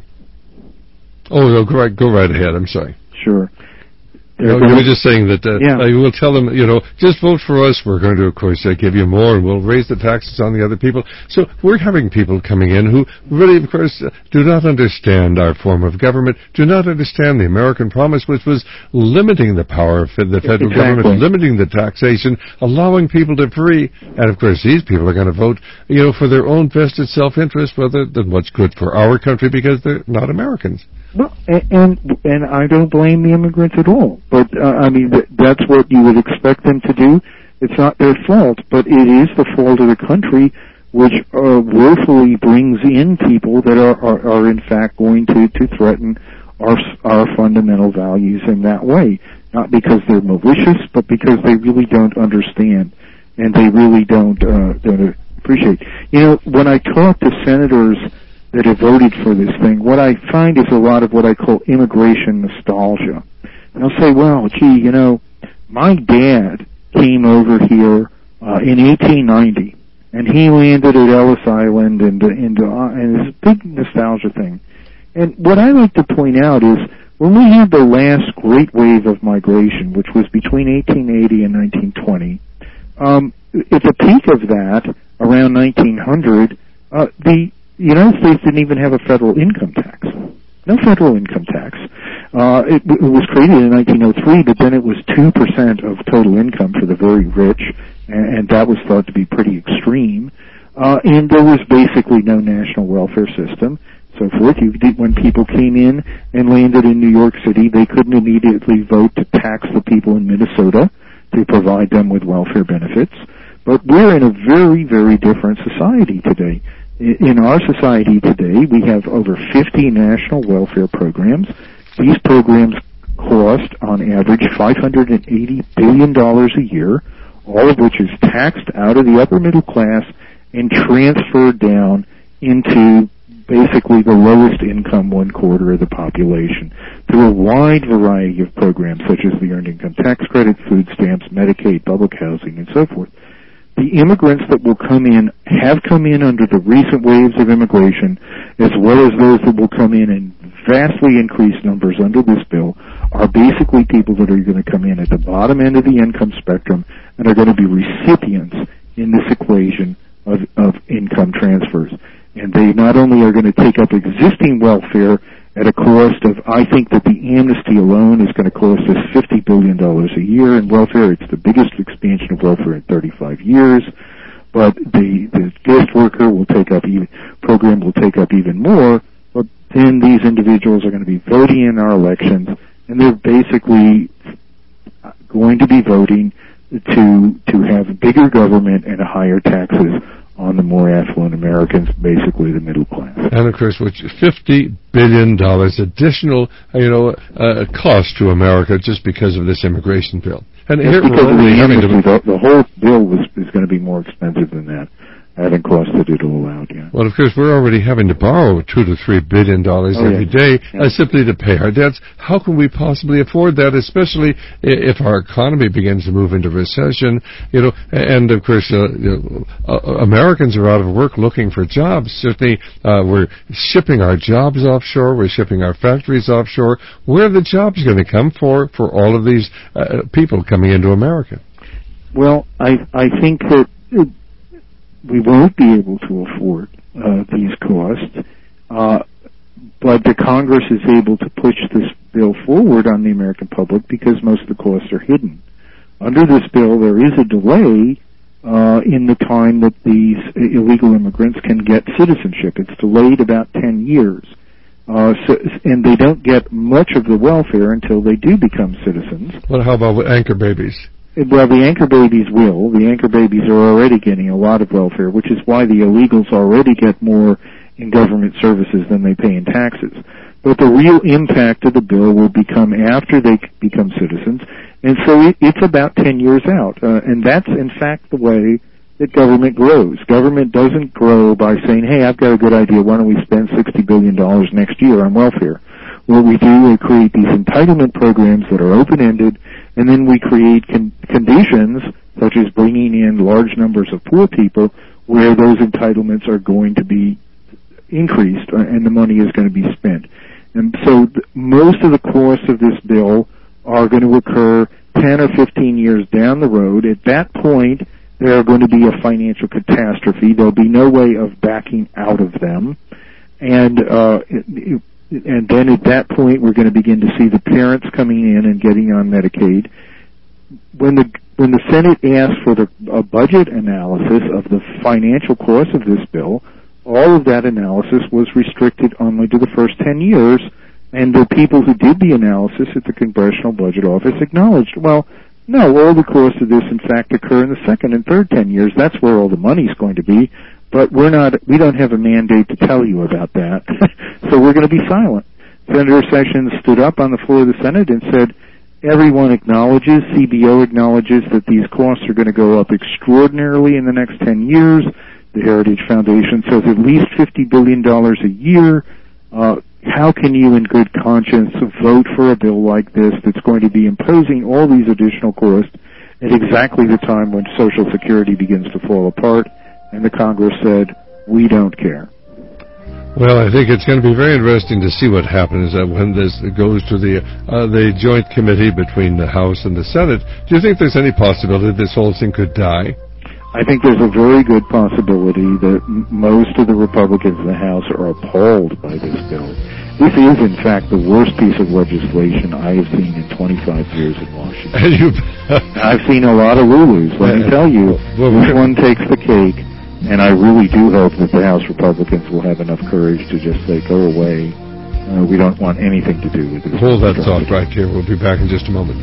Oh, no, go right, go right ahead. I'm sorry. Sure. No, you were just saying that uh, yeah. uh, we'll tell them, you know, just vote for us. We're going to, of course, uh, give you more, and we'll raise the taxes on the other people. So we're having people coming in who really, of course, uh, do not understand our form of government, do not understand the American promise, which was limiting the power of the federal exactly. government, limiting the taxation, allowing people to free. And, of course, these people are going to vote, you know, for their own vested self-interest rather than what's good for our country because they're not Americans. No, and, and and I don't blame the immigrants at all. But uh, I mean, th- that's what you would expect them to do. It's not their fault, but it is the fault of the country, which uh, woefully brings in people that are, are, are in fact going to, to threaten our our fundamental values in that way. Not because they're malicious, but because they really don't understand and they really don't uh, don't appreciate. You know, when I talk to senators that have voted for this thing, what I find is a lot of what I call immigration nostalgia. And they'll say, well, gee, you know, my dad came over here uh, in eighteen ninety, and he landed at Ellis Island, and, and, uh, and it's a big nostalgia thing. And what I like to point out is, when we had the last great wave of migration, which was between eighteen eighty and nineteen twenty, um, at the peak of that, around nineteen hundred, uh, the United States didn't even have a federal income tax. No federal income tax. Uh, it, it was created in nineteen oh three, but then it was two percent of total income for the very rich, and, and that was thought to be pretty extreme. Uh, and there was basically no national welfare system. So forth. You did, when people came in and landed in New York City, they couldn't immediately vote to tax the people in Minnesota to provide them with welfare benefits. But we're in a very, very different society today. In our society today, we have over fifty national welfare programs. These programs cost, on average, five hundred eighty billion dollars a year, all of which is taxed out of the upper middle class and transferred down into basically the lowest income one quarter of the population through a wide variety of programs such as the Earned Income Tax Credit, food stamps, Medicaid, public housing, and so forth. The immigrants that will come in have come in under the recent waves of immigration, as well as those that will come in in vastly increased numbers under this bill, are basically people that are going to come in at the bottom end of the income spectrum and are going to be recipients in this equation of, of income transfers. And they not only are going to take up existing welfare at a cost of, I think that the amnesty alone is going to cost us fifty billion dollars a year in welfare. It's the biggest expansion of welfare in thirty-five years. But the, the guest worker will take up even, program will take up even more. But then these individuals are going to be voting in our elections, and they're basically going to be voting to, to have bigger government and higher taxes on the more affluent Americans, basically the middle class. And, of course, which fifty billion dollars additional, you know, uh, cost to America just because of this immigration bill. And here because we're only having to... The, the whole bill was, is going to be more expensive than that. I haven't costed it all out yet. Well, of course, we're already having to borrow two to three billion dollars oh, every yeah. day yeah. Uh, simply to pay our debts. How can we possibly afford that, especially if our economy begins to move into recession? You know, and of course, uh, you know, uh, Americans are out of work looking for jobs. Certainly, uh, we're shipping our jobs offshore. We're shipping our factories offshore. Where are the jobs going to come for for all of these uh, people coming into America? Well, I I think that. It, we won't be able to afford uh, these costs, uh, but the Congress is able to push this bill forward on the American public because most of the costs are hidden. Under this bill, there is a delay uh, in the time that these illegal immigrants can get citizenship. It's delayed about ten years. Uh, so, and they don't get much of the welfare until they do become citizens. Well, how about with anchor babies? Well, the anchor babies will. The anchor babies are already getting a lot of welfare, which is why the illegals already get more in government services than they pay in taxes. But the real impact of the bill will become after they become citizens, and so it, it's about ten years out. Uh, and that's, in fact, the way that government grows. Government doesn't grow by saying, hey, I've got a good idea, why don't we spend sixty billion dollars next year on welfare? What we do is create these entitlement programs that are open-ended, and then we create con- conditions, such as bringing in large numbers of poor people, where those entitlements are going to be increased uh, and the money is going to be spent. And so th- most of the costs of this bill are going to occur ten or fifteen years down the road. At that point, there are going to be a financial catastrophe. There'll be no way of backing out of them. And uh, it, it, And then at that point, we're going to begin to see the parents coming in and getting on Medicaid. When the when the Senate asked for the, a budget analysis of the financial cost of this bill, all of that analysis was restricted only to the first ten years, and the people who did the analysis at the Congressional Budget Office acknowledged, well, no, all the costs of this, in fact, occur in the second and third ten years. That's where all the money's going to be. But we're not, we don't have a mandate to tell you about that, so we're going to be silent. Senator Sessions stood up on the floor of the Senate and said, everyone acknowledges, C B O acknowledges that these costs are going to go up extraordinarily in the next ten years. the Heritage Foundation says at least fifty billion dollars a year. Uh, how can you in good conscience vote for a bill like this that's going to be imposing all these additional costs at exactly the time when Social Security begins to fall apart? And the Congress said, we don't care. Well, I think it's going to be very interesting to see what happens uh, when this goes to the uh, the joint committee between the House and the Senate. Do you think there's any possibility this whole thing could die? I think there's a very good possibility that m- most of the Republicans in the House are appalled by this bill. This is, in fact, the worst piece of legislation I have seen in twenty-five years in Washington. And you, I've seen a lot of Lulus. Let me tell you, well, this one takes the cake. And I really do hope that the House Republicans will have enough courage to just say, go away. Uh, we don't want anything to do with this. Hold that thought right here. We'll be back in just a moment.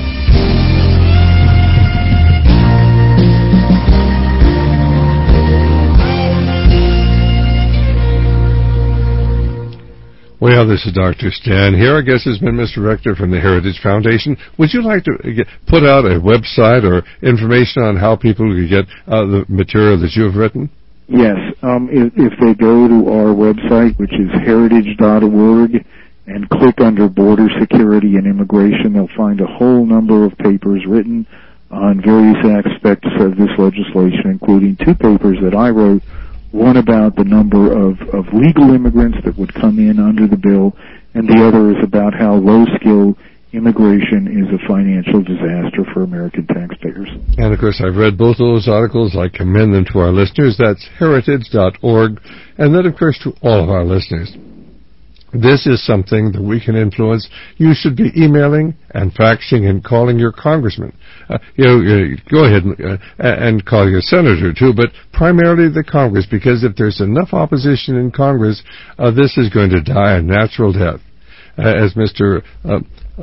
Well, this is Doctor Stan here. Our guest has been Mister Rector from the Heritage Foundation. Would you like to get, put out a website or information on how people can get uh, the material that you have written? Yes. Um, if, if they go to our website, which is heritage dot org, and click under Border Security and Immigration, they'll find a whole number of papers written on various aspects of this legislation, including two papers that I wrote. One about the number of, of legal immigrants that would come in under the bill, and the other is about how low-skill immigration is a financial disaster for American taxpayers. And, of course, I've read both of those articles. I commend them to our listeners. That's heritage dot org. And then, of course, to all of our listeners. This is something that we can influence. You should be emailing and faxing and calling your congressman. Uh, you know, uh, go ahead and, uh, and call your senator, too, but primarily the Congress, because if there's enough opposition in Congress, uh, this is going to die a natural death. Uh, as Mister Uh,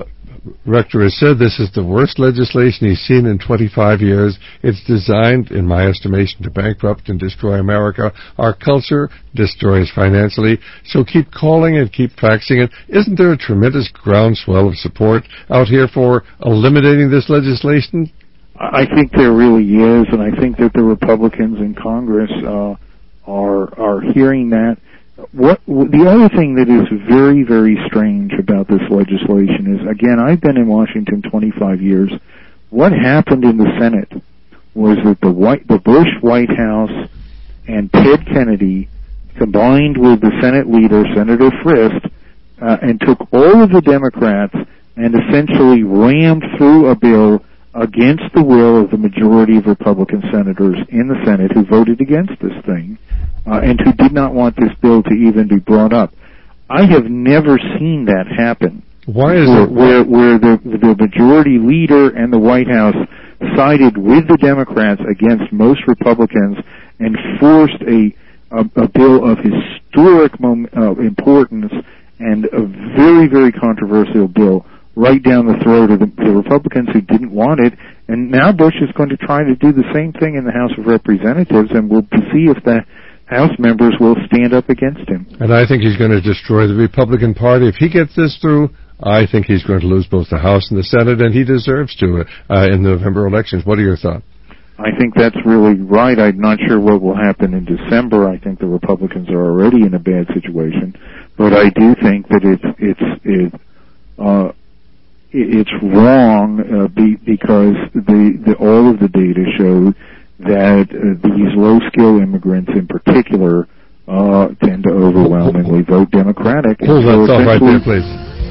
Rector has said, this is the worst legislation he's seen in twenty-five years. It's designed, in my estimation, to bankrupt and destroy America. Our culture destroys financially. So keep calling and keep faxing it. Isn't there a tremendous groundswell of support out here for eliminating this legislation? I think there really is, and I think that the Republicans in Congress uh, are are hearing that. What the other thing that is very, very strange about this legislation is, again, I've been in Washington twenty-five years. What happened in the Senate was that the White, the Bush White House and Ted Kennedy combined with the Senate leader, Senator Frist, uh, and took all of the Democrats and essentially rammed through a bill against the will of the majority of Republican senators in the Senate who voted against this thing, uh, and who did not want this bill to even be brought up. I have never seen that happen. Why is where, it? Where, where the, the majority leader and the White House sided with the Democrats against most Republicans and forced a, a, a bill of historic mom, uh, importance and a very, very controversial bill right down the throat of the, the Republicans who didn't want it. And now Bush is going to try to do the same thing in the House of Representatives, and we'll see if the House members will stand up against him. And I think he's going to destroy the Republican Party. If he gets this through, I think he's going to lose both the House and the Senate, and he deserves to uh, in the November elections. What are your thoughts? I think that's really right. I'm not sure what will happen in December. I think the Republicans are already in a bad situation, but I do think that it's it's it, uh, it's wrong uh, be, because the, the all of the data show that uh, these low-skill immigrants, in particular, uh, tend to overwhelmingly vote Democratic. Hold that thought right there, please.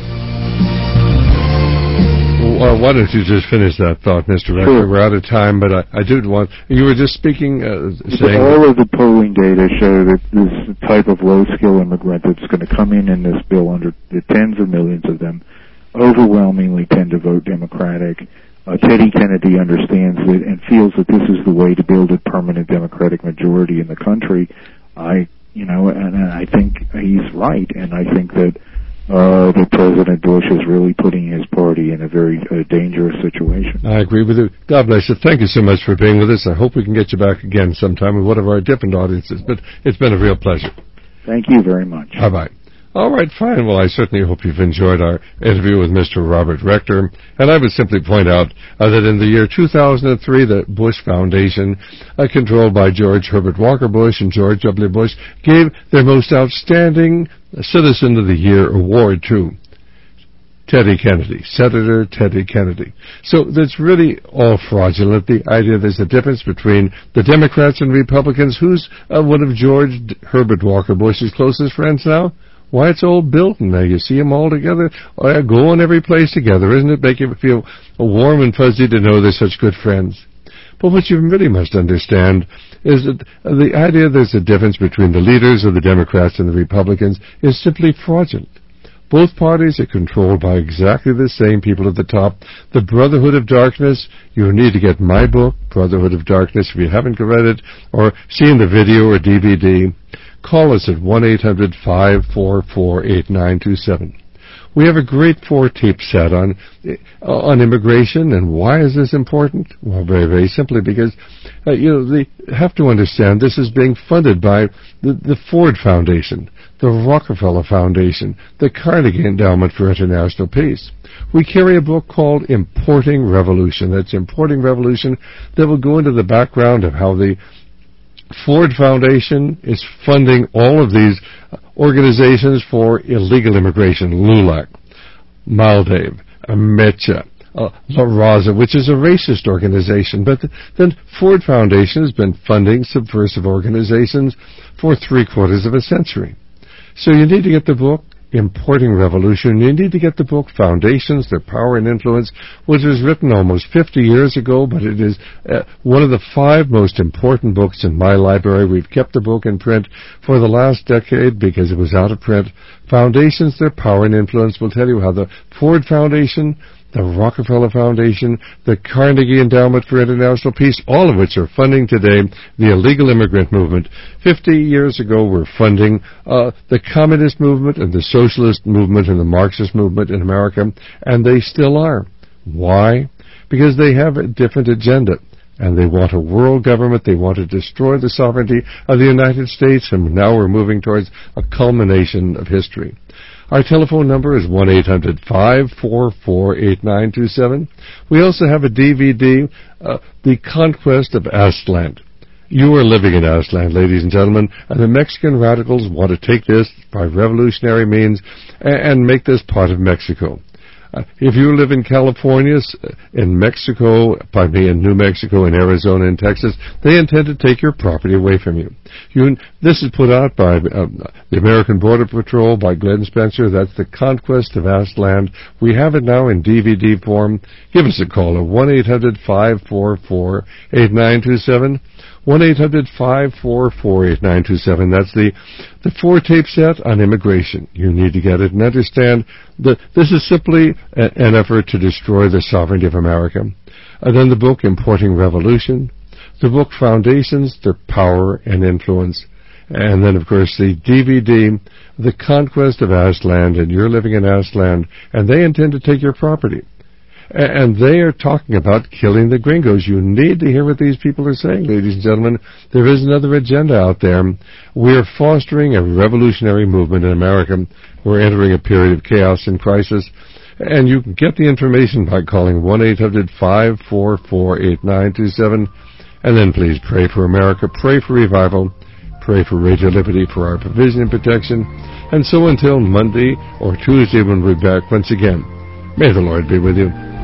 Well, why don't you just finish that thought, Mister Rector? Sure. We're out of time, but I, I did want... You were just speaking, uh, saying... All of the polling data show that this type of low-skill immigrant that's going to come in in this bill, under the tens of millions of them, overwhelmingly tend to vote Democratic. Uh, Teddy Kennedy understands it and feels that this is the way to build a permanent Democratic majority in the country. I, you know, and I think he's right, and I think that Uh, that President Bush is really putting his party in a very uh, dangerous situation. I agree with you. God bless you. Thank you so much for being with us. I hope we can get you back again sometime with one of our different audiences, but it's been a real pleasure. Thank you very much. Bye-bye. All right, fine. Well, I certainly hope you've enjoyed our interview with Mister Robert Rector. And I would simply point out uh, that in the year two thousand three, the Bush Foundation, uh, controlled by George Herbert Walker Bush and George W. Bush, gave their most outstanding Citizen of the Year award to Teddy Kennedy, Senator Teddy Kennedy. So that's really all fraudulent. The idea there's a difference between the Democrats and Republicans. Who's uh, one of George Herbert Walker Bush's closest friends now? Why, it's old Bilton. Now, you see them all together, oh, going every place together. Isn't it make you feel warm and fuzzy to know they're such good friends? But what you really must understand is that the idea there's a difference between the leaders of the Democrats and the Republicans is simply fraudulent. Both parties are controlled by exactly the same people at the top. The Brotherhood of Darkness, you need to get my book, Brotherhood of Darkness, if you haven't read it, or seen the video or D V D. Call us at one eight hundred five four four eight nine two seven. We have a great four-tape set on uh, on immigration, and why is this important? Well, very, very simply because, uh, you know, they have to understand this is being funded by the, the Ford Foundation, the Rockefeller Foundation, the Carnegie Endowment for International Peace. We carry a book called Importing Revolution. That's Importing Revolution that will go into the background of how the Ford Foundation is funding all of these organizations for illegal immigration, LULAC, Maldiv, Mecha, uh, La Raza, which is a racist organization. But the, the Ford Foundation has been funding subversive organizations for three quarters of a century. So you need to get the book, Importing Revolution. You need to get the book, Foundations, Their Power and Influence, which was written almost fifty years ago, but it is uh, one of the five most important books in my library. We've kept the book in print for the last decade because it was out of print. Foundations, Their Power and Influence will tell you how the Ford Foundation, the Rockefeller Foundation, the Carnegie Endowment for International Peace, all of which are funding today the illegal immigrant movement. Fifty years ago, we're funding uh, the communist movement and the socialist movement and the Marxist movement in America, and they still are. Why? Because they have a different agenda. And they want a world government. They want to destroy the sovereignty of the United States, and now we're moving towards a culmination of history. Our telephone number is one eight hundred five four four eight nine two seven. We also have a D V D, uh, The Conquest of Aztlan. You are living in Aztlan, ladies and gentlemen, and the Mexican radicals want to take this by revolutionary means and, and make this part of Mexico. Uh, if you live in California, in Mexico, pardon me, in New Mexico, in Arizona, in Texas, they intend to take your property away from you. you this is put out by uh, the American Border Patrol, by Glenn Spencer. That's The Conquest of Aztlan. We have it now in D V D form. Give us a call at one eight hundred five four four eight nine two seven. one eight hundred five four four eight nine two seven. That's the, the four-tape set on immigration. You need to get it and understand that this is simply a, an effort to destroy the sovereignty of America. And then the book, Importing Revolution. The book, Foundations, Their Power and Influence. And then, of course, the D V D, The Conquest of Aztlan, and you're living in Aztlan, and they intend to take your property. And they are talking about killing the gringos. You need to hear what these people are saying, ladies and gentlemen. There is another agenda out there. We're fostering a revolutionary movement in America. We're entering a period of chaos and crisis. And you can get the information by calling one eight hundred five four four eight nine two seven. And then please pray for America, pray for revival, pray for Radio Liberty, for our provision and protection. And so until Monday or Tuesday when we're back once again, may the Lord be with you.